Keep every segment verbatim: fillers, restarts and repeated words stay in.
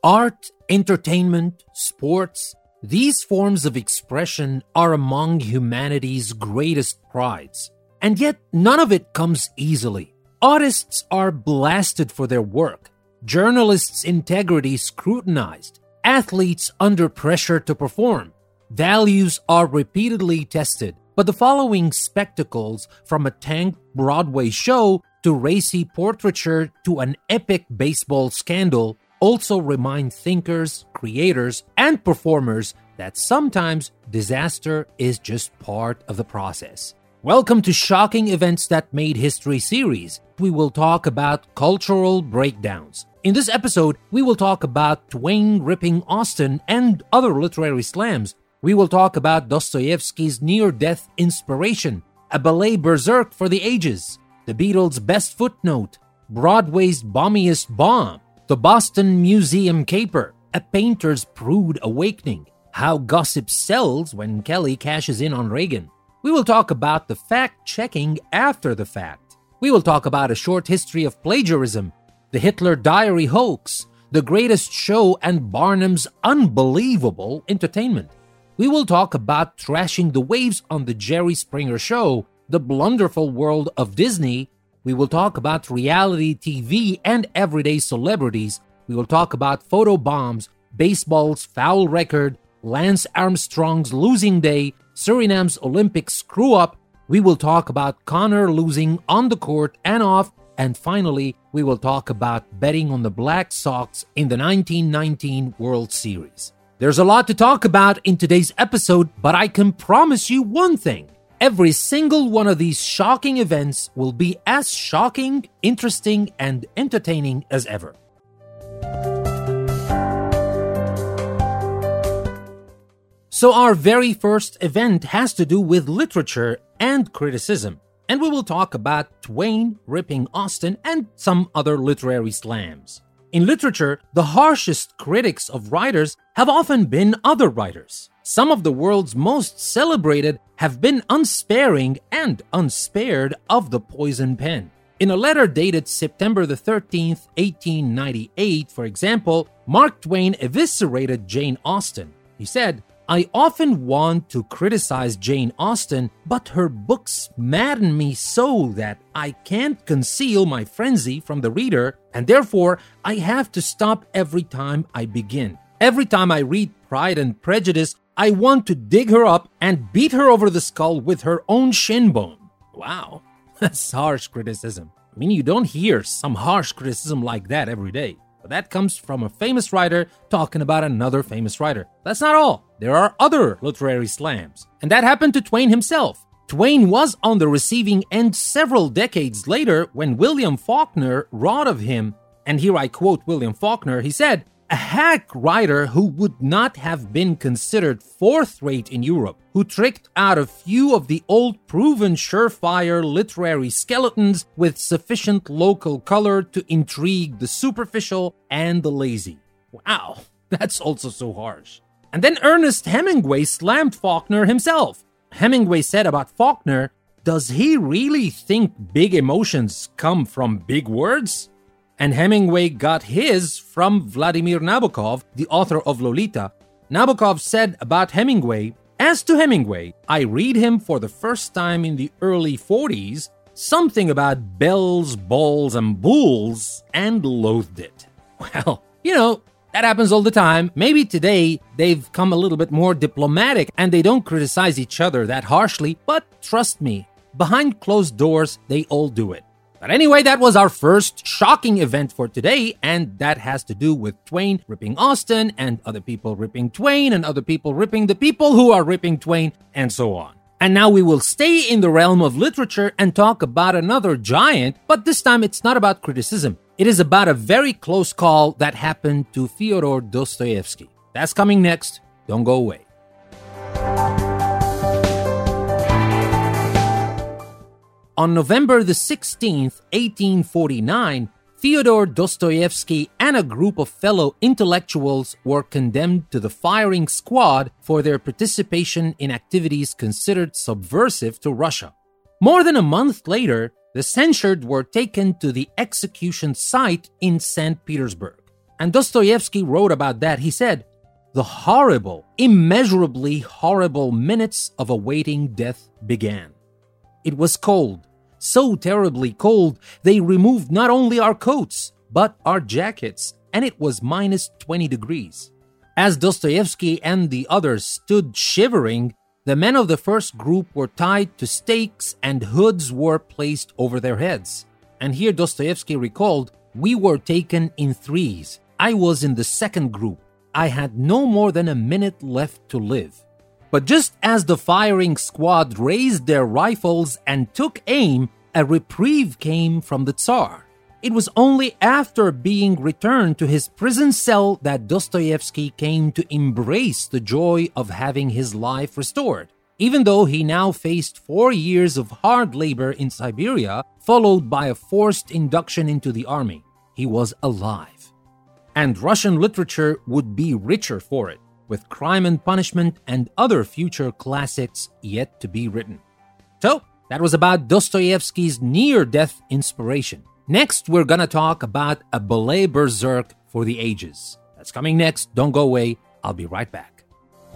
Art, entertainment, sports, these forms of expression are among humanity's greatest prides. And yet, none of it comes easily. Artists are blasted for their work, journalists' integrity scrutinized, athletes under pressure to perform. Values are repeatedly tested, but the following spectacles, from a tanked Broadway show to racy portraiture to an epic baseball scandal, also remind thinkers, creators, and performers that sometimes disaster is just part of the process. Welcome to Shocking Events That Made History series. We will talk about cultural breakdowns. In this episode, we will talk about Twain ripping Austen and other literary slams. We will talk about Dostoevsky's near-death inspiration, a ballet berserk for the ages, the Beatles' best footnote, Broadway's bombiest bomb, the Boston Museum caper, a painter's prude awakening, how gossip sells when Kelly cashes in on Reagan. We will talk about the fact-checking after the fact. We will talk about a short history of plagiarism, the Hitler diary hoax, the greatest show, and Barnum's unbelievable entertainment. We will talk about trashing the waves on the Jerry Springer Show, the blunderful world of Disney. We will talk about reality T V and everyday celebrities. We will talk about photo bombs, baseball's foul record, Lance Armstrong's losing day, Suriname's Olympic screw-up. We will talk about Connor losing on the court and off. And finally, we will talk about betting on the Black Sox in the nineteen nineteen World Series. There's a lot to talk about in today's episode, but I can promise you one thing. Every single one of these shocking events will be as shocking, interesting, and entertaining as ever. So our very first event has to do with literature and criticism, and we will talk about Twain ripping Austen and some other literary slams. In literature, the harshest critics of writers have often been other writers. Some of the world's most celebrated have been unsparing and unspared of the poison pen. In a letter dated September the thirteenth, eighteen ninety-eight, for example, Mark Twain eviscerated Jane Austen. He said, "I often want to criticize Jane Austen, but her books madden me so that I can't conceal my frenzy from the reader, and therefore I have to stop every time I begin. Every time I read Pride and Prejudice, I want to dig her up and beat her over the skull with her own shin bone." Wow, that's harsh criticism. I mean, you don't hear some harsh criticism like that every day. But that comes from a famous writer talking about another famous writer. That's not all. There are other literary slams. And that happened to Twain himself. Twain was on the receiving end several decades later when William Faulkner wrote of him, and here I quote William Faulkner, he said, "A hack writer who would not have been considered fourth-rate in Europe, who tricked out a few of the old proven surefire literary skeletons with sufficient local color to intrigue the superficial and the lazy." Wow, that's also so harsh. And then Ernest Hemingway slammed Faulkner himself. Hemingway said about Faulkner, "Does he really think big emotions come from big words?" And Hemingway got his from Vladimir Nabokov, the author of Lolita. Nabokov said about Hemingway, "As to Hemingway, I read him for the first time in the early forties, something about bells, balls, and bulls, and loathed it." Well, you know, that happens all the time. Maybe today they've come a little bit more diplomatic and they don't criticize each other that harshly, but trust me, behind closed doors, they all do it. But anyway, that was our first shocking event for today, and that has to do with Twain ripping Austen, and other people ripping Twain, and other people ripping the people who are ripping Twain, and so on. And now we will stay in the realm of literature and talk about another giant, but this time it's not about criticism. It is about a very close call that happened to Fyodor Dostoevsky. That's coming next. Don't go away. On November the sixteenth, eighteen forty-nine, Fyodor Dostoevsky and a group of fellow intellectuals were condemned to the firing squad for their participation in activities considered subversive to Russia. More than a month later, the censured were taken to the execution site in Saint Petersburg. And Dostoevsky wrote about that. He said, "The horrible, immeasurably horrible minutes of awaiting death began. It was cold, so terribly cold, they removed not only our coats, but our jackets, and it was minus twenty degrees. As Dostoevsky and the others stood shivering, the men of the first group were tied to stakes and hoods were placed over their heads." And here Dostoevsky recalled, "We were taken in threes. I was in the second group. I had no more than a minute left to live. But just as the firing squad raised their rifles and took aim, a reprieve came from the Tsar. It was only after being returned to his prison cell that Dostoevsky came to embrace the joy of having his life restored, even though he now faced four years of hard labor in Siberia, followed by a forced induction into the army. He was alive. And Russian literature would be richer for it, with Crime and Punishment and other future classics yet to be written." So, that was about Dostoevsky's near-death inspiration. Next, we're gonna talk about a ballet berserk for the ages. That's coming next. Don't go away. I'll be right back.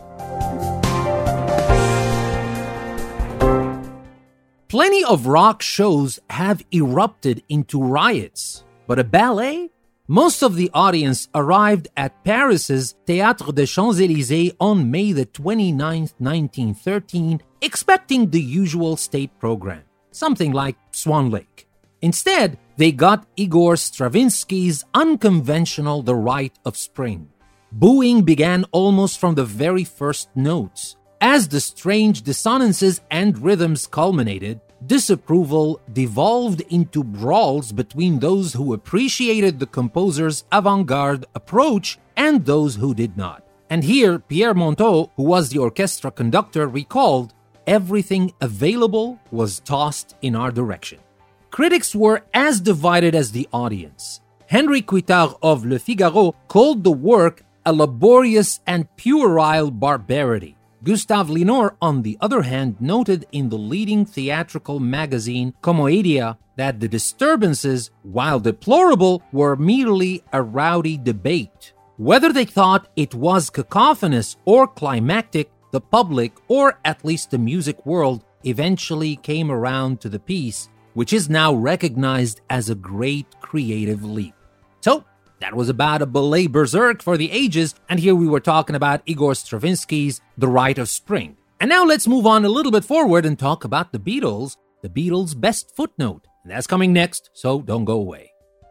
Plenty of rock shows have erupted into riots, but a ballet? Most of the audience arrived at Paris's Théâtre des Champs-Élysées on May the twenty-ninth, nineteen thirteen, expecting the usual state program, something like Swan Lake. Instead, they got Igor Stravinsky's unconventional The Rite of Spring. Booing began almost from the very first notes. As the strange dissonances and rhythms culminated, disapproval devolved into brawls between those who appreciated the composer's avant-garde approach and those who did not. And here, Pierre Monteux, who was the orchestra conductor, recalled, "Everything available was tossed in our direction." Critics were as divided as the audience. Henri Cuitard of Le Figaro called the work a laborious and puerile barbarity. Gustave Linor, on the other hand, noted in the leading theatrical magazine Commoedia that the disturbances, while deplorable, were merely a rowdy debate. Whether they thought it was cacophonous or climactic, the public, or at least the music world, eventually came around to the piece, which is now recognized as a great creative leap. So, that was about a ballet berserk for the ages, and here we were talking about Igor Stravinsky's The Rite of Spring. And now let's move on a little bit forward and talk about the Beatles, the Beatles' best footnote. And that's coming next, so don't go away.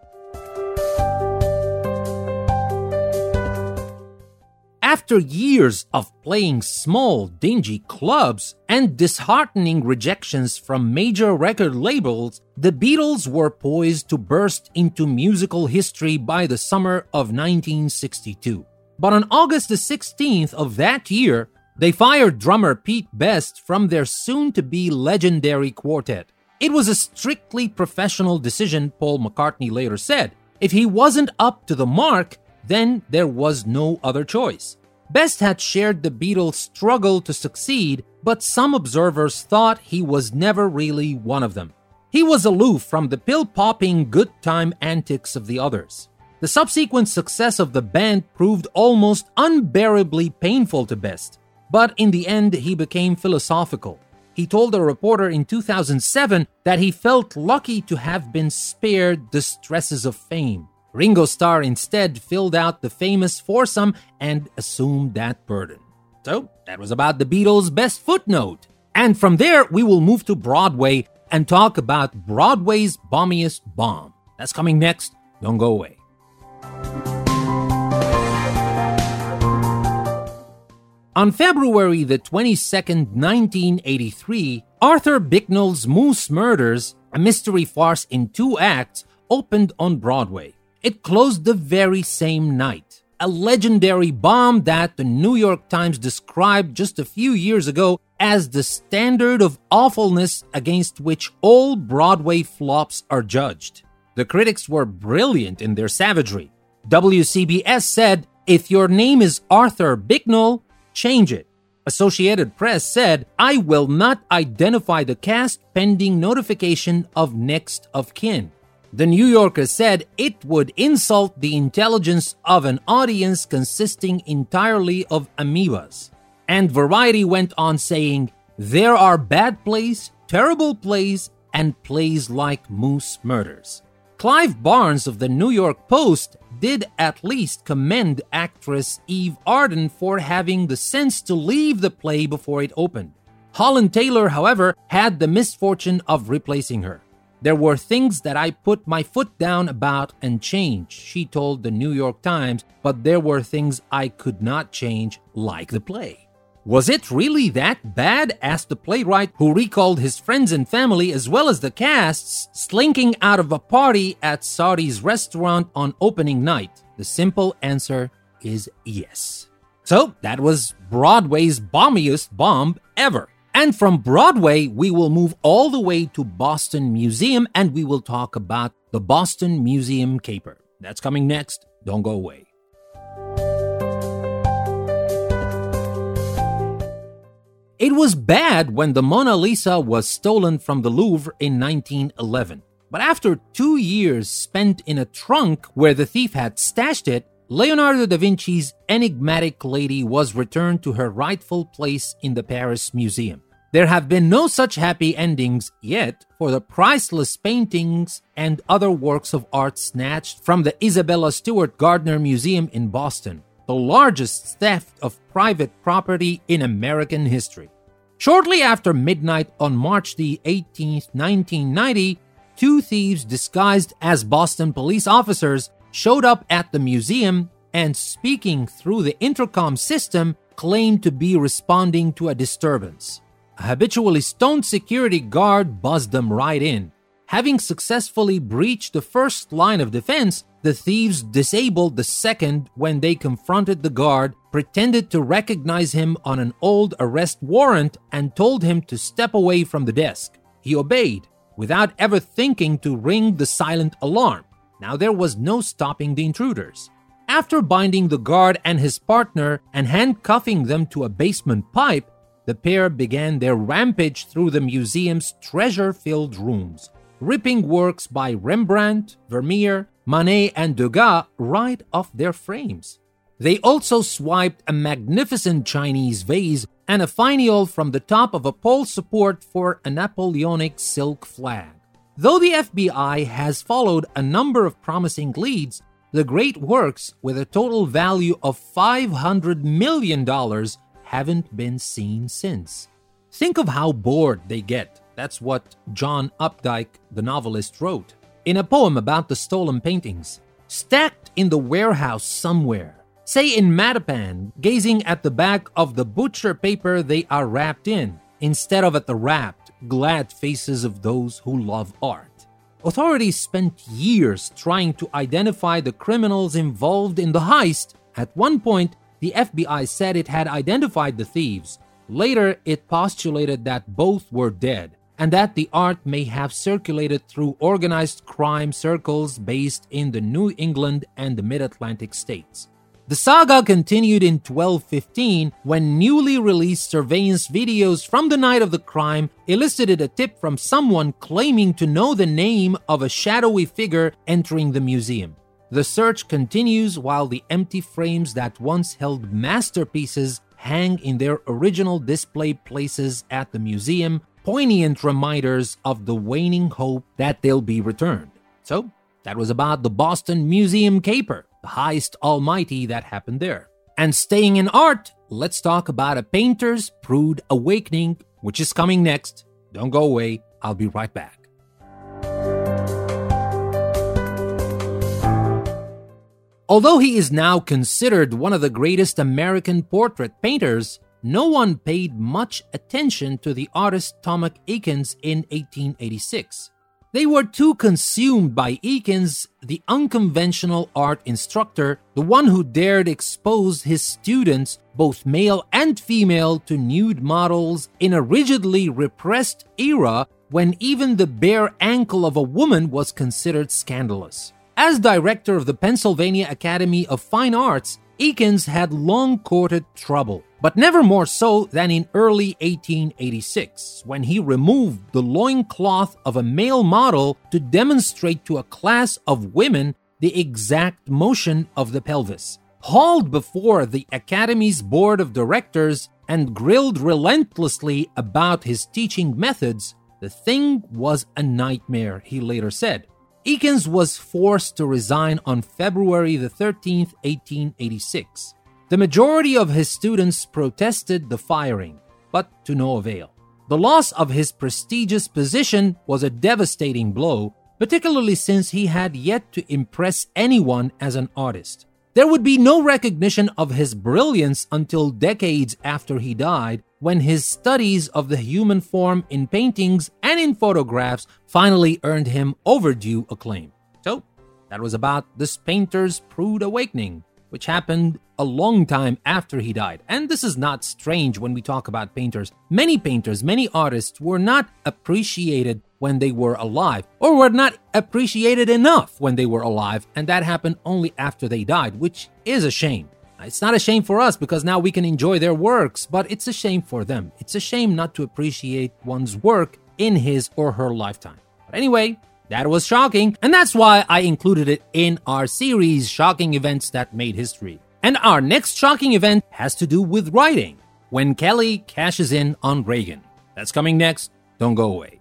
After years of playing small, dingy clubs and disheartening rejections from major record labels, the Beatles were poised to burst into musical history by the summer of nineteen sixty-two. But on August the sixteenth of that year, they fired drummer Pete Best from their soon-to-be legendary quartet. It was a strictly professional decision, Paul McCartney later said. If he wasn't up to the mark, then there was no other choice. Best had shared the Beatles' struggle to succeed, but some observers thought he was never really one of them. He was aloof from the pill-popping good-time antics of the others. The subsequent success of the band proved almost unbearably painful to Best, but in the end he became philosophical. He told a reporter in two thousand seven that he felt lucky to have been spared the stresses of fame. Ringo Starr instead filled out the famous foursome and assumed that burden. So, that was about the Beatles' best footnote. And from there, we will move to Broadway and talk about Broadway's bombiest bomb. That's coming next. Don't go away. On February the twenty-second, nineteen eighty-three, Arthur Bicknell's Moose Murders, a mystery farce in two acts, opened on Broadway. It closed the very same night. A legendary bomb that the New York Times described just a few years ago as the standard of awfulness against which all Broadway flops are judged. The critics were brilliant in their savagery. W C B S said, "If your name is Arthur Bicknell, change it." Associated Press said, "I will not identify the cast pending notification of next of kin." The New Yorker said it would insult the intelligence of an audience consisting entirely of amoebas. And Variety went on saying, there are bad plays, terrible plays, and plays like Moose Murders. Clive Barnes of the New York Post did at least commend actress Eve Arden for having the sense to leave the play before it opened. Holland Taylor, however, had the misfortune of replacing her. There were things that I put my foot down about and changed, she told the New York Times, but there were things I could not change, like the play. Was it really that bad? Asked the playwright, who recalled his friends and family as well as the casts slinking out of a party at Saudi's restaurant on opening night. The simple answer is yes. So that was Broadway's bombiest bomb ever. And from Broadway, we will move all the way to Boston Museum and we will talk about the Boston Museum Caper. That's coming next. Don't go away. It was bad when the Mona Lisa was stolen from the Louvre in nineteen eleven. But after two years spent in a trunk where the thief had stashed it, Leonardo da Vinci's enigmatic lady was returned to her rightful place in the Paris Museum. There have been no such happy endings yet for the priceless paintings and other works of art snatched from the Isabella Stewart Gardner Museum in Boston, the largest theft of private property in American history. Shortly after midnight on March the eighteenth, nineteen ninety, two thieves disguised as Boston police officers showed up at the museum and, speaking through the intercom system, claimed to be responding to a disturbance. A habitually stoned security guard buzzed them right in. Having successfully breached the first line of defense, the thieves disabled the second when they confronted the guard, pretended to recognize him on an old arrest warrant, and told him to step away from the desk. He obeyed, without ever thinking to ring the silent alarm. Now there was no stopping the intruders. After binding the guard and his partner and handcuffing them to a basement pipe, the pair began their rampage through the museum's treasure-filled rooms, ripping works by Rembrandt, Vermeer, Manet, and Degas right off their frames. They also swiped a magnificent Chinese vase and a finial from the top of a pole support for a Napoleonic silk flag. Though the F B I has followed a number of promising leads, the great works, with a total value of five hundred million dollars, haven't been seen since. Think of how bored they get. That's what John Updike, the novelist, wrote in a poem about the stolen paintings. Stacked in the warehouse somewhere, say in Mattapan, gazing at the back of the butcher paper they are wrapped in, instead of at the rapt, glad faces of those who love art. Authorities spent years trying to identify the criminals involved in the heist. At one point, the F B I said it had identified the thieves. Later, it postulated that both were dead, and that the art may have circulated through organized crime circles based in the New England and the Mid-Atlantic states. The saga continued in twelve fifteen when newly released surveillance videos from the night of the crime elicited a tip from someone claiming to know the name of a shadowy figure entering the museum. The search continues while the empty frames that once held masterpieces hang in their original display places at the museum, poignant reminders of the waning hope that they'll be returned. So, that was about the Boston Museum Caper, the heist almighty that happened there. And staying in art, let's talk about a painter's prude awakening, which is coming next. Don't go away, I'll be right back. Although he is now considered one of the greatest American portrait painters, no one paid much attention to the artist Thomas Eakins in eighteen eighty-six. They were too consumed by Eakins, the unconventional art instructor, the one who dared expose his students, both male and female, to nude models in a rigidly repressed era when even the bare ankle of a woman was considered scandalous. As director of the Pennsylvania Academy of Fine Arts, Eakins had long courted trouble. but never more so than in early eighteen eighty-six, when he removed the loincloth of a male model to demonstrate to a class of women the exact motion of the pelvis. Hauled before the Academy's board of directors and grilled relentlessly about his teaching methods, the thing was a nightmare, he later said. Eakins was forced to resign on February the thirteenth, eighteen eighty-six. The majority of his students protested the firing, but to no avail. The loss of his prestigious position was a devastating blow, particularly since he had yet to impress anyone as an artist. There would be no recognition of his brilliance until decades after he died, when his studies of the human form in paintings and in photographs finally earned him overdue acclaim. So, that was about this painter's prude awakening, which happened a long time after he died. And this is not strange when we talk about painters. Many painters, many artists were not appreciated when they were alive, or were not appreciated enough when they were alive, and that happened only after they died, which is a shame. It's not a shame for us because now we can enjoy their works, but it's a shame for them. It's a shame not to appreciate one's work in his or her lifetime. But anyway, that was shocking, and that's why I included it in our series, Shocking Events That Made History. And our next shocking event has to do with writing, when Kelly cashes in on Reagan. That's coming next. Don't go away.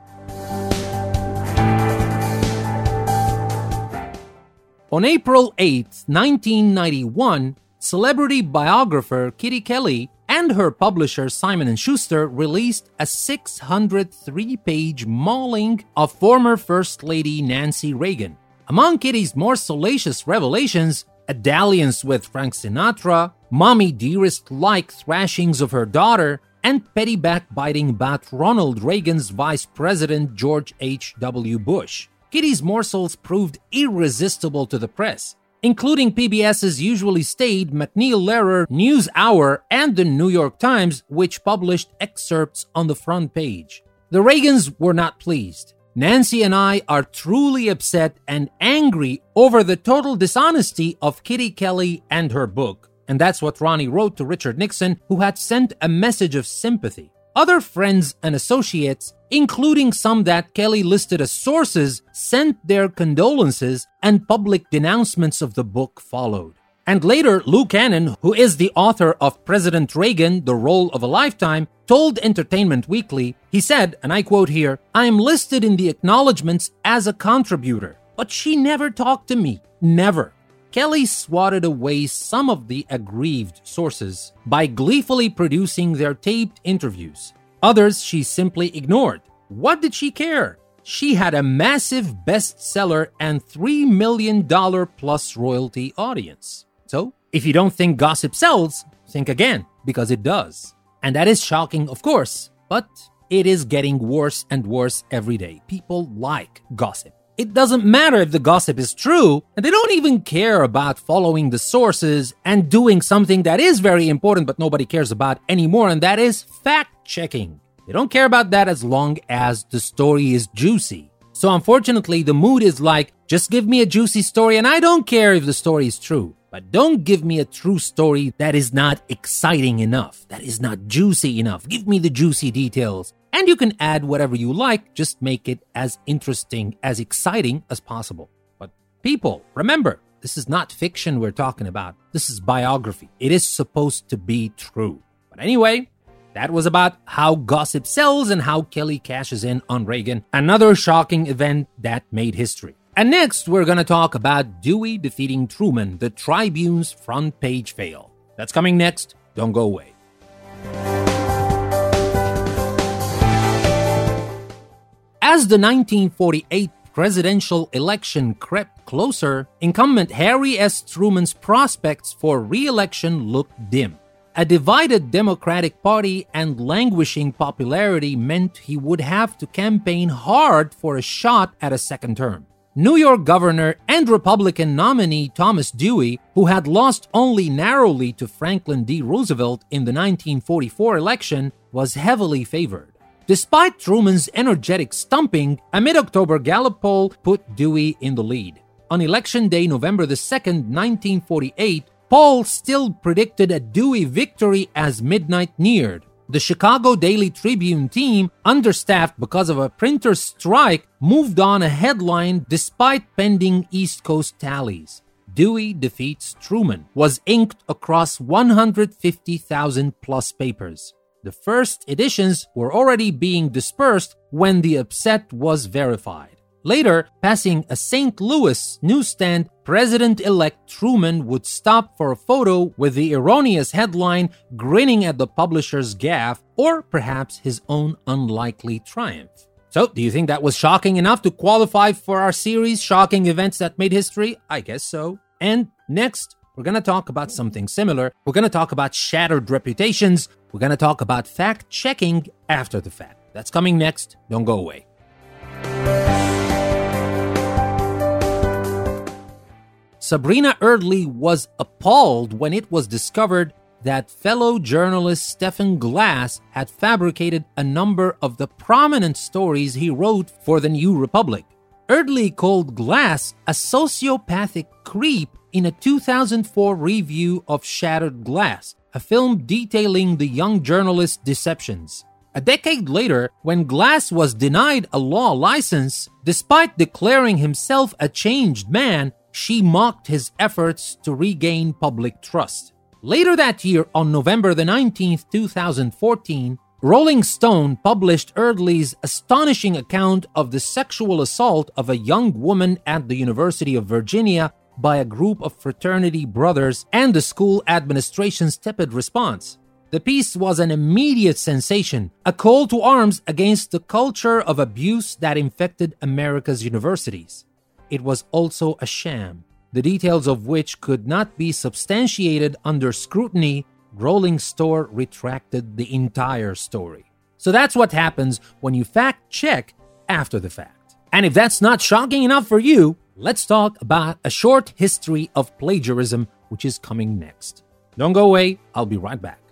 On April eighth, nineteen ninety-one, celebrity biographer Kitty Kelly and her publisher Simon and Schuster released a six hundred three page mauling of former First Lady Nancy Reagan. Among Kitty's more salacious revelations, a dalliance with Frank Sinatra, mommy dearest-like thrashings of her daughter, and petty backbiting about Ronald Reagan's vice president George H W Bush. Kitty's morsels proved irresistible to the press, including P B S's usually staid MacNeil-Lehrer NewsHour and the New York Times, which published excerpts on the front page. The Reagans were not pleased. Nancy and I are truly upset and angry over the total dishonesty of Kitty Kelly and her book. And that's what Ronnie wrote to Richard Nixon, who had sent a message of sympathy. Other friends and associates, including some that Kelly listed as sources, sent their condolences, and public denouncements of the book followed. And later, Lou Cannon, who is the author of President Reagan, The Role of a Lifetime, told Entertainment Weekly, he said, and I quote here, "I am listed in the acknowledgments as a contributor, but she never talked to me. Never." Kelly swatted away some of the aggrieved sources by gleefully producing their taped interviews. Others she simply ignored. What did she care? She had a massive bestseller and three million dollars plus royalty audience. So, if you don't think gossip sells, think again, because it does. And that is shocking, of course, but it is getting worse and worse every day. People like gossip. It doesn't matter if the gossip is true, and they don't even care about following the sources and doing something that is very important but nobody cares about anymore, and that is fact-checking. They don't care about that as long as the story is juicy. So unfortunately, the mood is like, just give me a juicy story and I don't care if the story is true. But don't give me a true story that is not exciting enough, that is not juicy enough. Give me the juicy details. And you can add whatever you like, just make it as interesting, as exciting as possible. But people, remember, this is not fiction we're talking about. This is biography. It is supposed to be true. But anyway, that was about how gossip sells and how Kelly cashes in on Reagan. Another shocking event that made history. And next, we're going to talk about Dewey defeating Truman, the Tribune's front page fail. That's coming next. Don't go away. As the nineteen forty-eight presidential election crept closer, incumbent Harry S. Truman's prospects for re-election looked dim. A divided Democratic Party and languishing popularity meant he would have to campaign hard for a shot at a second term. New York governor and Republican nominee Thomas Dewey, who had lost only narrowly to Franklin D. Roosevelt in the nineteen forty-four election, was heavily favored. Despite Truman's energetic stumping, a mid-October Gallup poll put Dewey in the lead. On Election Day, November the second, nineteen forty-eight, Paul still predicted a Dewey victory as midnight neared. The Chicago Daily Tribune team, understaffed because of a printer's strike, moved on a headline despite pending East Coast tallies. Dewey defeats Truman was inked across one hundred fifty thousand plus papers. The first editions were already being dispersed when the upset was verified. Later, passing a Saint Louis newsstand, President-elect Truman would stop for a photo with the erroneous headline, grinning at the publisher's gaffe, or perhaps his own unlikely triumph. So, do you think that was shocking enough to qualify for our series, Shocking Events That Made History? I guess so. And next, we're going to talk about something similar. We're going to talk about shattered reputations. We're going to talk about fact-checking after the fact. That's coming next. Don't go away. Sabrina Erdely was appalled when it was discovered that fellow journalist Stephen Glass had fabricated a number of the prominent stories he wrote for the New Republic. Erdely called Glass a sociopathic creep in a two thousand four review of Shattered Glass, a film detailing the young journalist's deceptions. A decade later, when Glass was denied a law license, despite declaring himself a changed man, she mocked his efforts to regain public trust. Later that year, on November the nineteenth, two thousand fourteen, Rolling Stone published Erdely's astonishing account of the sexual assault of a young woman at the University of Virginia by a group of fraternity brothers and the school administration's tepid response. The piece was an immediate sensation, a call to arms against the culture of abuse that infected America's universities. It was also a sham, the details of which could not be substantiated under scrutiny. Rolling Stone retracted the entire story. So that's what happens when you fact-check after the fact. And if that's not shocking enough for you, let's talk about a short history of plagiarism, which is coming next. Don't go away, I'll be right back.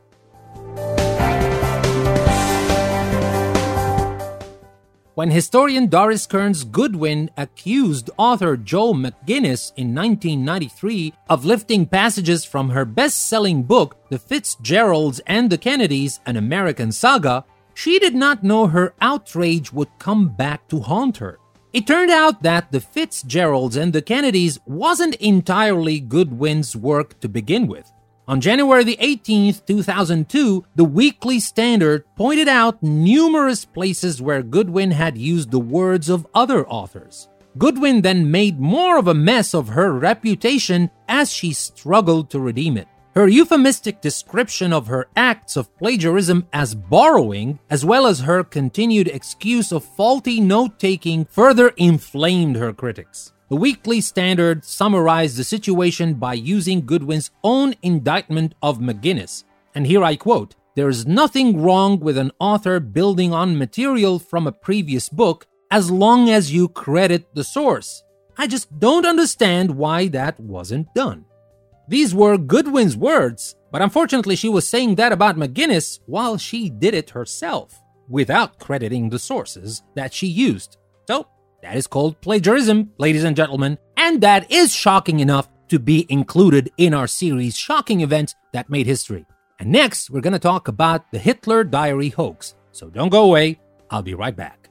When historian Doris Kearns Goodwin accused author Joe McGinnis in nineteen ninety-three of lifting passages from her best-selling book, The Fitzgeralds and the Kennedys, An American Saga, she did not know her outrage would come back to haunt her. It turned out that The Fitzgeralds and the Kennedys wasn't entirely Goodwin's work to begin with. On January the eighteenth, two thousand two, the Weekly Standard pointed out numerous places where Goodwin had used the words of other authors. Goodwin then made more of a mess of her reputation as she struggled to redeem it. Her euphemistic description of her acts of plagiarism as borrowing, as well as her continued excuse of faulty note-taking, further inflamed her critics. The Weekly Standard summarized the situation by using Goodwin's own indictment of McGinnis. And here I quote, "There is nothing wrong with an author building on material from a previous book as long as you credit the source. I just don't understand why that wasn't done." These were Goodwin's words, but unfortunately she was saying that about McGinnis while she did it herself, without crediting the sources that she used. So, that is called plagiarism, ladies and gentlemen, and that is shocking enough to be included in our series Shocking Events That Made History. And next, we're going to talk about the Hitler Diary hoax. So don't go away, I'll be right back.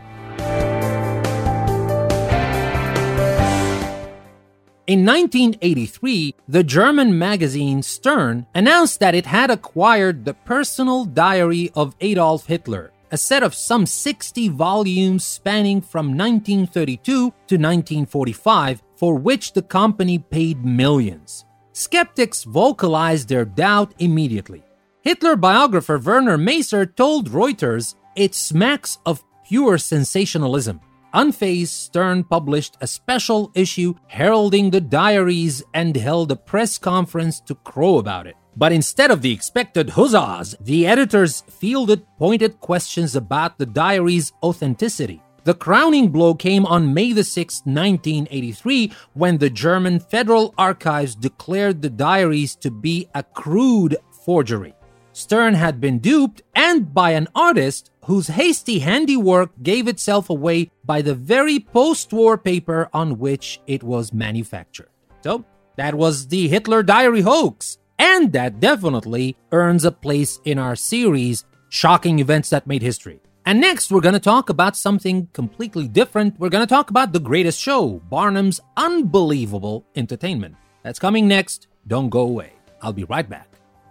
In nineteen eighty-three, the German magazine Stern announced that it had acquired the personal diary of Adolf Hitler, a set of some sixty volumes spanning from nineteen thirty-two to nineteen forty-five, for which the company paid millions. Skeptics vocalized their doubt immediately. Hitler biographer Werner Maser told Reuters, "It smacks of pure sensationalism." Unfazed, Stern published a special issue heralding the diaries and held a press conference to crow about it. But instead of the expected huzzas, the editors fielded pointed questions about the diary's authenticity. The crowning blow came on May the sixth, nineteen eighty-three, when the German Federal Archives declared the diaries to be a crude forgery. Stern had been duped, and by an artist whose hasty handiwork gave itself away by the very post-war paper on which it was manufactured. So, That was the Hitler Diary hoax. And that definitely earns a place in our series, Shocking Events That Made History. And next, we're going to talk about something completely different. We're going to talk about The Greatest Show, Barnum's unbelievable entertainment. That's coming next. Don't go away. I'll be right back.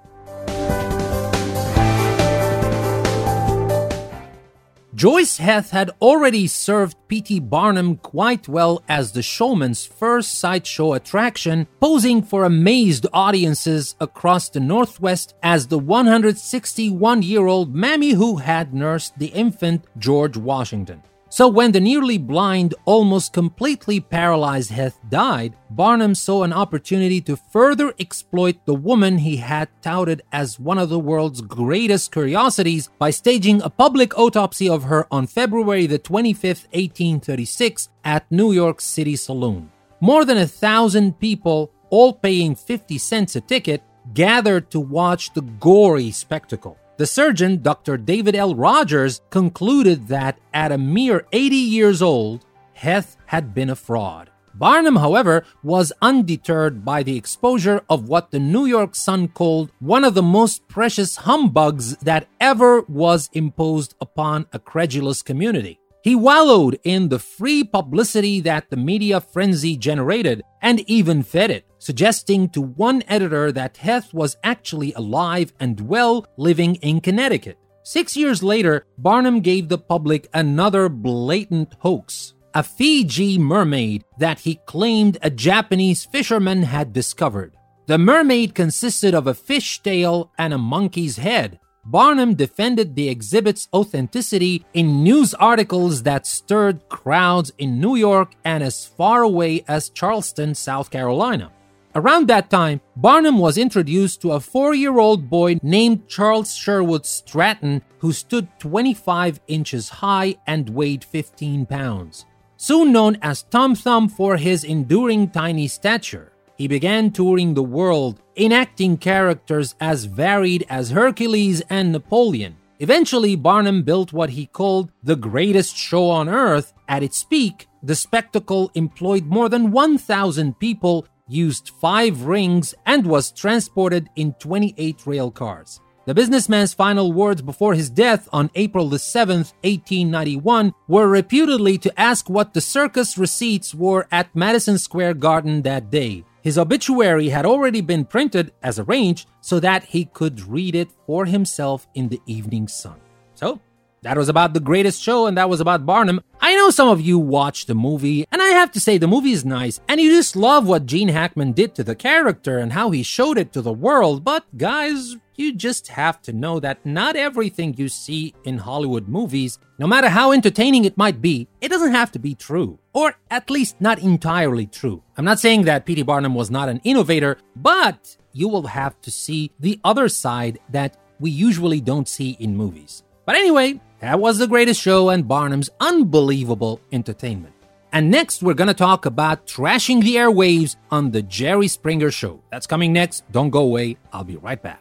Joice Heth had already served P T Barnum quite well as the showman's first sideshow attraction, posing for amazed audiences across the Northwest as the one hundred sixty-one-year-old mammy who had nursed the infant George Washington. So when the nearly blind, almost completely paralyzed Heth died, Barnum saw an opportunity to further exploit the woman he had touted as one of the world's greatest curiosities by staging a public autopsy of her on February the twenty-fifth, eighteen thirty-six at New York City Saloon. More than a thousand people, all paying fifty cents a ticket, gathered to watch the gory spectacle. The surgeon, Doctor David L. Rogers, concluded that at a mere eighty years old, Heth had been a fraud. Barnum, however, was undeterred by the exposure of what the New York Sun called one of the most precious humbugs that ever was imposed upon a credulous community. He wallowed in the free publicity that the media frenzy generated and even fed it, suggesting to one editor that Heth was actually alive and well, living in Connecticut. Six years later, Barnum gave the public another blatant hoax, a Fiji mermaid that he claimed a Japanese fisherman had discovered. The mermaid consisted of a fish tail and a monkey's head. Barnum defended the exhibit's authenticity in news articles that stirred crowds in New York and as far away as Charleston, South Carolina. Around that time, Barnum was introduced to a four-year-old boy named Charles Sherwood Stratton, who stood twenty-five inches high and weighed fifteen pounds. Soon known as Tom Thumb for his enduring tiny stature, he began touring the world, enacting characters as varied as Hercules and Napoleon. Eventually, Barnum built what he called the greatest show on earth. At its peak, the spectacle employed more than one thousand people, used five rings, and was transported in twenty-eight rail cars. The businessman's final words before his death on April the seventh, eighteen ninety-one, were reputedly to ask what the circus receipts were at Madison Square Garden that day. His obituary had already been printed as arranged so that he could read it for himself in the evening sun. So, that was about The Greatest Show, and that was about Barnum. I know some of you watched the movie, and I have to say the movie is nice, and you just love what Gene Hackman did to the character and how he showed it to the world, but guys, you just have to know that not everything you see in Hollywood movies, no matter how entertaining it might be, it doesn't have to be true, or at least not entirely true. I'm not saying that P T Barnum was not an innovator, but you will have to see the other side that we usually don't see in movies. But anyway, that was The Greatest Show and Barnum's unbelievable entertainment. And next, we're going to talk about trashing the airwaves on The Jerry Springer Show. That's coming next. Don't go away. I'll be right back.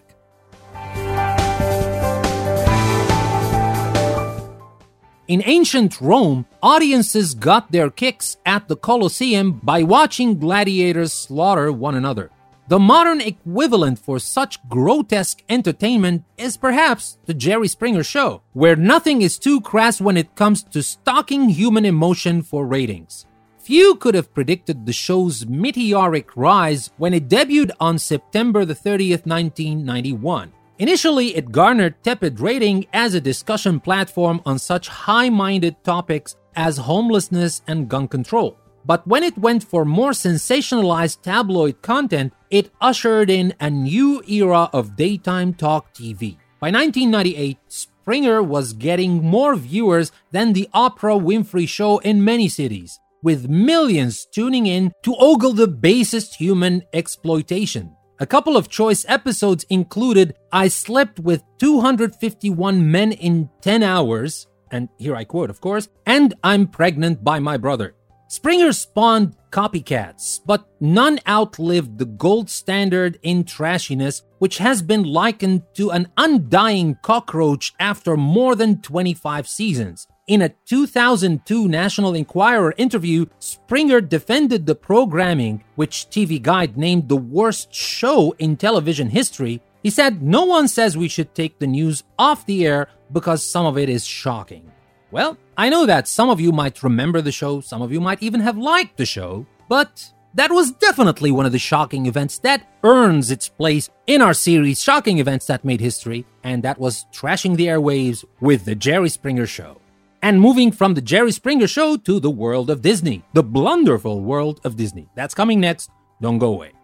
In ancient Rome, audiences got their kicks at the Colosseum by watching gladiators slaughter one another. The modern equivalent for such grotesque entertainment is perhaps The Jerry Springer Show, where nothing is too crass when it comes to stalking human emotion for ratings. Few could have predicted the show's meteoric rise when it debuted on September the thirtieth, nineteen ninety-one. Initially, it garnered tepid rating as a discussion platform on such high-minded topics as homelessness and gun control. But when it went for more sensationalized tabloid content, it ushered in a new era of daytime talk T V. By nineteen ninety-eight, Springer was getting more viewers than the Oprah Winfrey Show in many cities, with millions tuning in to ogle the basest human exploitation. A couple of choice episodes included I Slept with two hundred fifty-one Men in ten hours, and here I quote, of course, and I'm Pregnant by My Brother. Springer spawned copycats, but none outlived the gold standard in trashiness, which has been likened to an undying cockroach after more than twenty-five seasons. In a two thousand two National Enquirer interview, Springer defended the programming, which T V Guide named the worst show in television history. He said, "No one says we should take the news off the air because some of it is shocking." Well, I know that some of you might remember the show, some of you might even have liked the show, but that was definitely one of the shocking events that earns its place in our series, Shocking Events That Made History, and that was trashing the airwaves with The Jerry Springer Show. And moving from The Jerry Springer Show to the world of Disney, the blunderful world of Disney. That's coming next. Don't go away.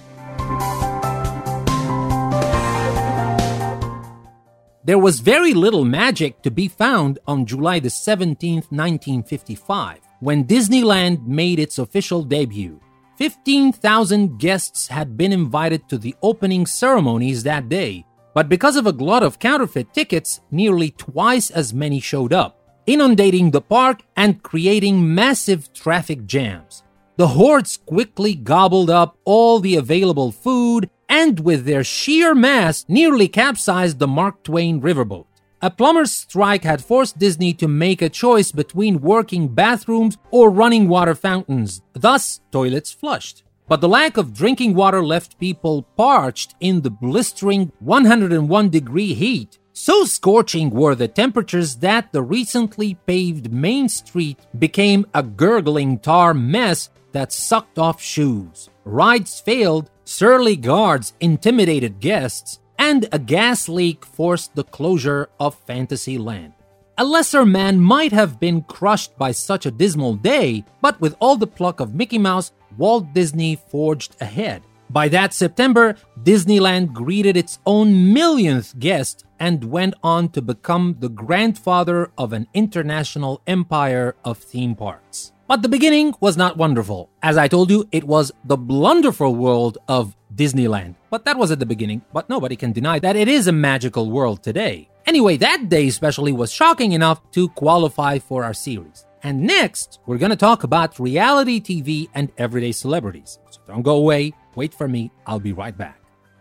There was very little magic to be found on July the seventeenth, nineteen fifty-five, when Disneyland made its official debut. fifteen thousand guests had been invited to the opening ceremonies that day, but because of a glut of counterfeit tickets, nearly twice as many showed up, inundating the park and creating massive traffic jams. The hordes quickly gobbled up all the available food and with their sheer mass nearly capsized the Mark Twain riverboat. A plumber's strike had forced Disney to make a choice between working bathrooms or running water fountains, thus toilets flushed. But the lack of drinking water left people parched in the blistering one hundred one degree heat. So scorching were the temperatures that the recently paved Main Street became a gurgling tar mess that sucked off shoes. Rides failed, surly guards intimidated guests, and a gas leak forced the closure of Fantasyland. A lesser man might have been crushed by such a dismal day, but with all the pluck of Mickey Mouse, Walt Disney forged ahead. By that September, Disneyland greeted its own millionth guest and went on to become the grandfather of an international empire of theme parks. But the beginning was not wonderful. As I told you, it was the blunderful world of Disneyland. But that was at the beginning, but nobody can deny that it is a magical world today. Anyway, that day especially was shocking enough to qualify for our series. And next, we're going to talk about reality T V and everyday celebrities. So don't go away, wait for me, I'll be right back.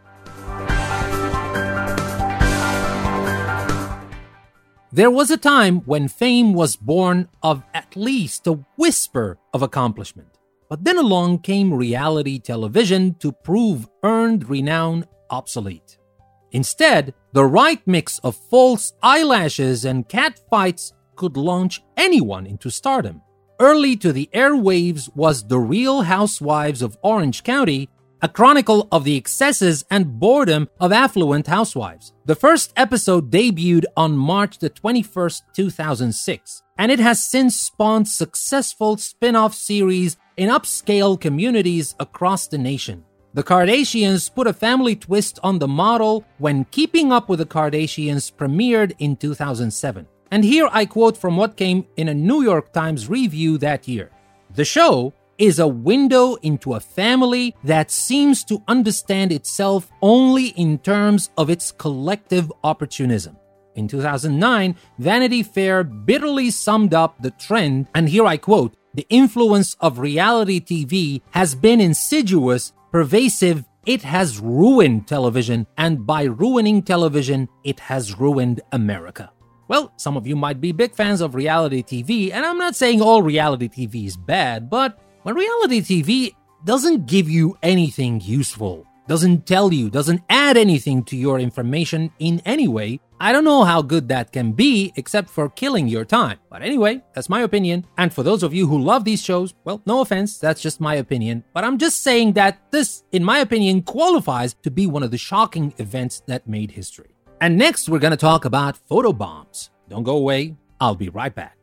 There was a time when fame was born of at least a whisper of accomplishment. But then along came reality television to prove earned renown obsolete. Instead, the right mix of false eyelashes and catfights could launch anyone into stardom. Early to the airwaves was The Real Housewives of Orange County, a chronicle of the excesses and boredom of affluent housewives. The first episode debuted on March the twenty-first, two thousand six, and it has since spawned successful spin-off series in upscale communities across the nation. The Kardashians put a family twist on the model when Keeping Up with the Kardashians premiered in two thousand seven. And here I quote from what came in a New York Times review that year. The show is a window into a family that seems to understand itself only in terms of its collective opportunism. In two thousand nine, Vanity Fair bitterly summed up the trend, and here I quote, "The influence of reality T V has been insidious, pervasive, it has ruined television, and by ruining television, it has ruined America." Well, some of you might be big fans of reality T V, and I'm not saying all reality T V is bad, but when reality T V doesn't give you anything useful, doesn't tell you, doesn't add anything to your information in any way, I don't know how good that can be except for killing your time. But anyway, that's my opinion. And for those of you who love these shows, well, no offense, that's just my opinion. But I'm just saying that this, in my opinion, qualifies to be one of the shocking events that made history. And next, we're going to talk about photobombs. Don't go away. I'll be right back.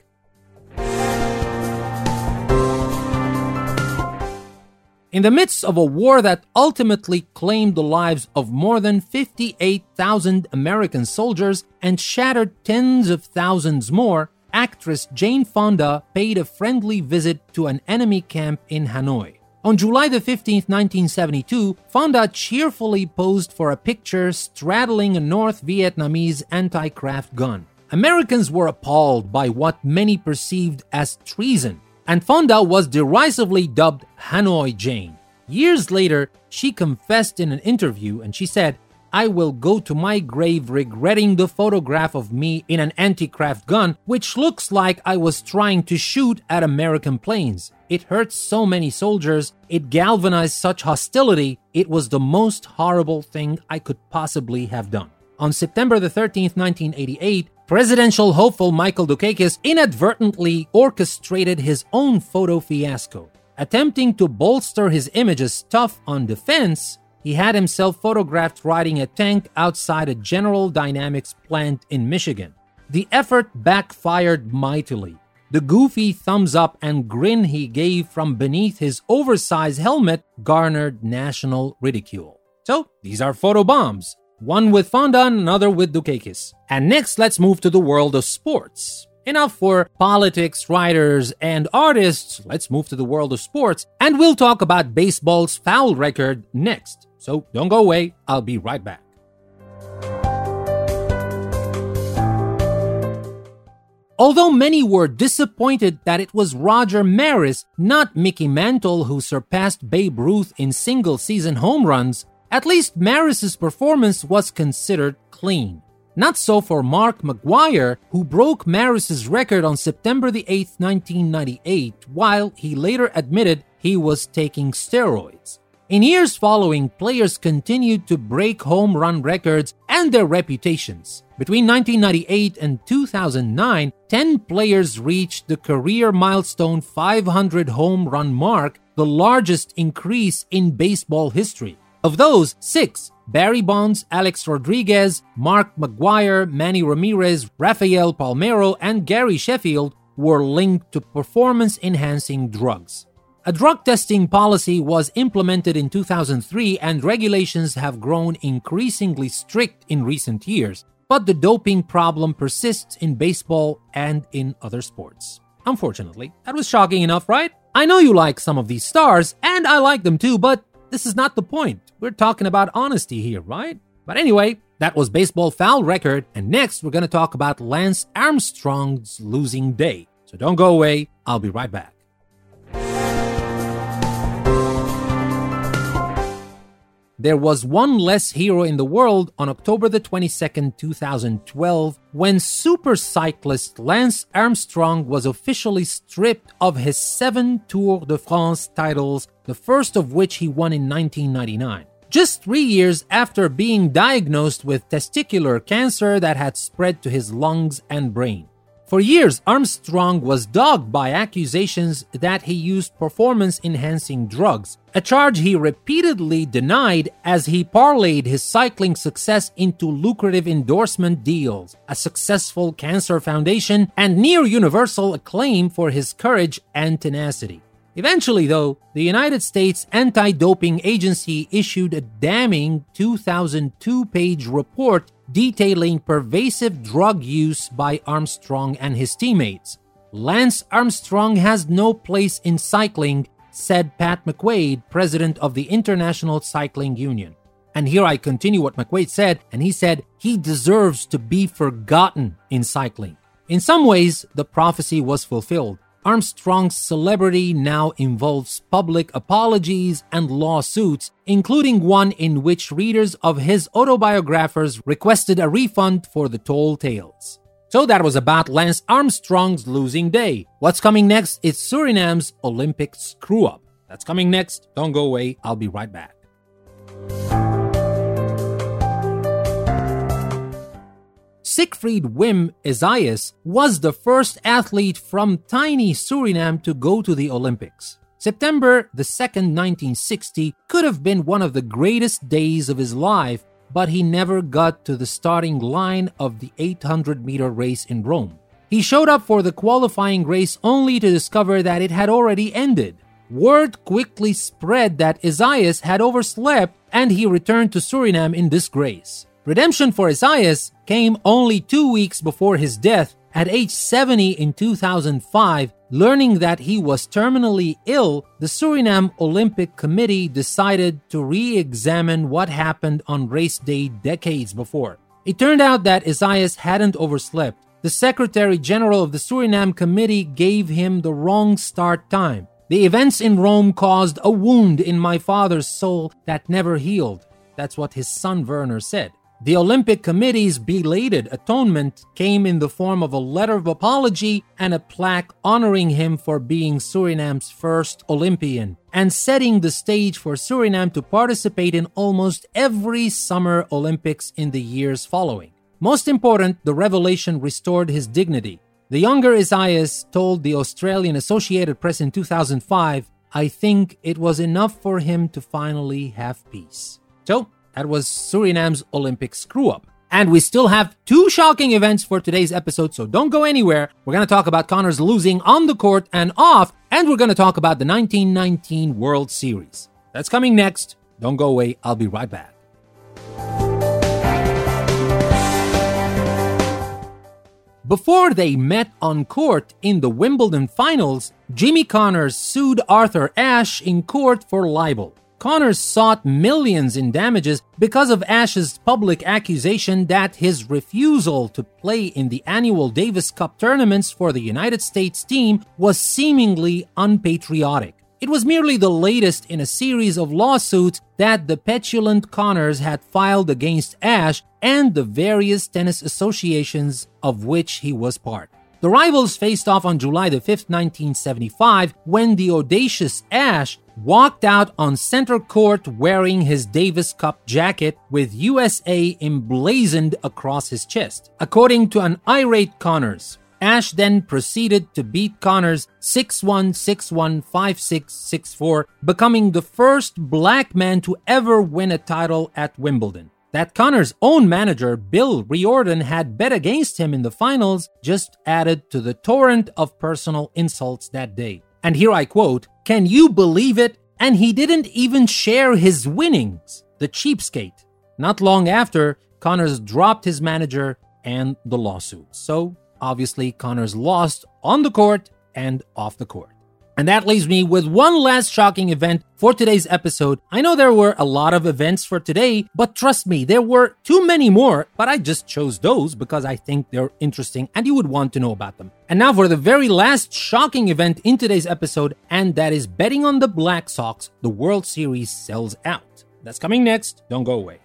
In the midst of a war that ultimately claimed the lives of more than fifty-eight thousand American soldiers and shattered tens of thousands more, actress Jane Fonda paid a friendly visit to an enemy camp in Hanoi. On July the fifteenth, nineteen seventy-two, Fonda cheerfully posed for a picture straddling a North Vietnamese anti-craft gun. Americans were appalled by what many perceived as treason, and Fonda was derisively dubbed Hanoi Jane. Years later, she confessed in an interview and she said, I will go to my grave regretting the photograph of me in an anti-craft gun, which looks like I was trying to shoot at American planes. It hurt so many soldiers, it galvanized such hostility, it was the most horrible thing I could possibly have done. On September the thirteenth, nineteen eighty-eight, presidential hopeful Michael Dukakis inadvertently orchestrated his own photo fiasco. Attempting to bolster his image as tough on defense, he had himself photographed riding a tank outside a General Dynamics plant in Michigan. The effort backfired mightily. The goofy thumbs up and grin he gave from beneath his oversized helmet garnered national ridicule. So, these are photo bombs. One with Fonda and another with Dukakis. And next, let's move to the world of sports. Enough for politics, writers, and artists. Let's move to the world of sports, and we'll talk about baseball's foul record next. So don't go away, I'll be right back. Although many were disappointed that it was Roger Maris, not Mickey Mantle, who surpassed Babe Ruth in single-season home runs, at least Maris's performance was considered clean. Not so for Mark McGwire, who broke Maris's record on September the eighth, nineteen ninety-eight, while he later admitted he was taking steroids. In years following, players continued to break home run records and their reputations. Between nineteen ninety-eight and two thousand nine, ten players reached the career milestone five hundred home run mark, the largest increase in baseball history. Of those, six, Barry Bonds, Alex Rodriguez, Mark McGwire, Manny Ramirez, Rafael Palmeiro, and Gary Sheffield, were linked to performance-enhancing drugs. A drug testing policy was implemented in two thousand three, and regulations have grown increasingly strict in recent years, but the doping problem persists in baseball and in other sports. Unfortunately, that was shocking enough, right? I know you like some of these stars, and I like them too, but this is not the point. We're talking about honesty here, right? But anyway, that was baseball foul record, and next we're going to talk about Lance Armstrong's losing day. So don't go away, I'll be right back. There was one less hero in the world on October the twenty-second, two thousand twelve, when super cyclist Lance Armstrong was officially stripped of his seven Tour de France titles, the first of which he won in nineteen ninety-nine. Just three years after being diagnosed with testicular cancer that had spread to his lungs and brain. For years, Armstrong was dogged by accusations that he used performance-enhancing drugs, a charge he repeatedly denied as he parlayed his cycling success into lucrative endorsement deals, a successful cancer foundation, and near-universal acclaim for his courage and tenacity. Eventually, though, the United States Anti-Doping Agency issued a damning two thousand two page report detailing pervasive drug use by Armstrong and his teammates. Lance Armstrong has no place in cycling, said Pat McQuaid, president of the International Cycling Union. And here I continue what McQuaid said, and he said, he deserves to be forgotten in cycling. In some ways, the prophecy was fulfilled. Armstrong's celebrity now involves public apologies and lawsuits, including one in which readers of his autobiographers requested a refund for the tall tales. So that was about Lance Armstrong's losing day. What's coming next is Suriname's Olympic screw-up. That's coming next. Don't go away. I'll be right back. Siegfried Wim Esaias was the first athlete from tiny Suriname to go to the Olympics. September the second, nineteen sixty could have been one of the greatest days of his life, but he never got to the starting line of the eight hundred meter race in Rome. He showed up for the qualifying race only to discover that it had already ended. Word quickly spread that Esaias had overslept and he returned to Suriname in disgrace. Redemption for Esaias came only two weeks before his death at age seventy in two thousand five. Learning that he was terminally ill, the Suriname Olympic Committee decided to re-examine what happened on race day decades before. It turned out that Esaias hadn't overslept. The Secretary General of the Suriname Committee gave him the wrong start time. The events in Rome caused a wound in my father's soul that never healed. That's what his son Werner said. The Olympic Committee's belated atonement came in the form of a letter of apology and a plaque honoring him for being Suriname's first Olympian and setting the stage for Suriname to participate in almost every Summer Olympics in the years following. Most important, the revelation restored his dignity. The younger Isaias told the Australian Associated Press in two thousand five, "I think it was enough for him to finally have peace." So, that was Suriname's Olympic screw-up. And we still have two shocking events for today's episode, so don't go anywhere. We're going to talk about Connors losing on the court and off, and we're going to talk about the nineteen nineteen World Series. That's coming next. Don't go away. I'll be right back. Before they met on court in the Wimbledon finals, Jimmy Connors sued Arthur Ashe in court for libel. Connors sought millions in damages because of Ashe's public accusation that his refusal to play in the annual Davis Cup tournaments for the United States team was seemingly unpatriotic. It was merely the latest in a series of lawsuits that the petulant Connors had filed against Ashe and the various tennis associations of which he was part. The rivals faced off on July the fifth, nineteen seventy-five, when the audacious Ashe walked out on center court wearing his Davis Cup jacket with U S A emblazoned across his chest. According to an irate Connors, Ashe then proceeded to beat Connors six one, six one, five six, six four, becoming the first black man to ever win a title at Wimbledon. That Connors' own manager, Bill Riordan, had bet against him in the finals just added to the torrent of personal insults that day. And here I quote, "Can you believe it? And he didn't even share his winnings, the cheapskate." Not long after, Connors dropped his manager and the lawsuit. So, obviously, Connors lost on the court and off the court. And that leaves me with one last shocking event for today's episode. I know there were a lot of events for today, but trust me, there were too many more, but I just chose those because I think they're interesting and you would want to know about them. And now for the very last shocking event in today's episode, and that is betting on the Black Sox, the World Series sells out. That's coming next. Don't go away.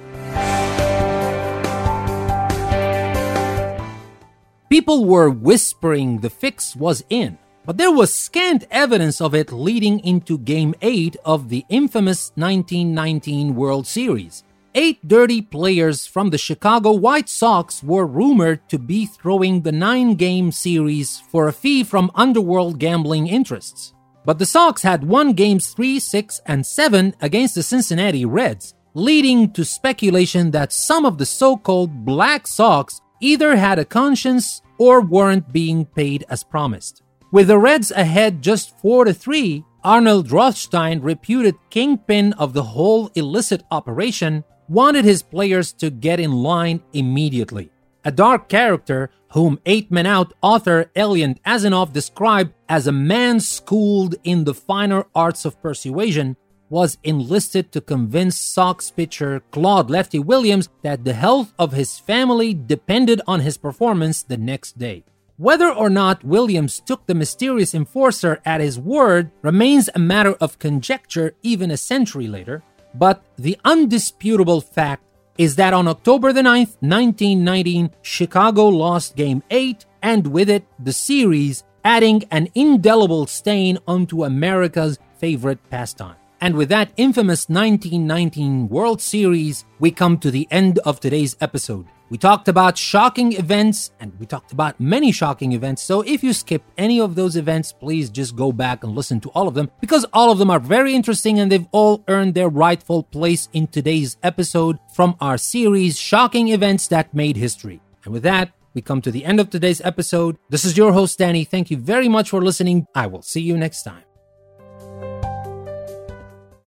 People were whispering the fix was in, but there was scant evidence of it leading into Game eight of the infamous nineteen nineteen World Series. Eight dirty players from the Chicago White Sox were rumored to be throwing the nine-game series for a fee from underworld gambling interests. But the Sox had won games three, six, and seven against the Cincinnati Reds, leading to speculation that some of the so-called Black Sox either had a conscience or weren't being paid as promised. With the Reds ahead just four to three, Arnold Rothstein, reputed kingpin of the whole illicit operation, wanted his players to get in line immediately. A dark character, whom Eight Men Out author Eliot Asinoff described as a man schooled in the finer arts of persuasion, was enlisted to convince Sox pitcher Claude Lefty Williams that the health of his family depended on his performance the next day. Whether or not Williams took the mysterious enforcer at his word remains a matter of conjecture even a century later, but the undisputable fact is that on October the ninth, nineteen nineteen, Chicago lost Game eight, and with it, the series, adding an indelible stain onto America's favorite pastime. And with that infamous nineteen nineteen World Series, we come to the end of today's episode. We talked about shocking events, and we talked about many shocking events, so if you skip any of those events, please just go back and listen to all of them, because all of them are very interesting and they've all earned their rightful place in today's episode from our series, Shocking Events That Made History. And with that, we come to the end of today's episode. This is your host, Danny. Thank you very much for listening. I will see you next time.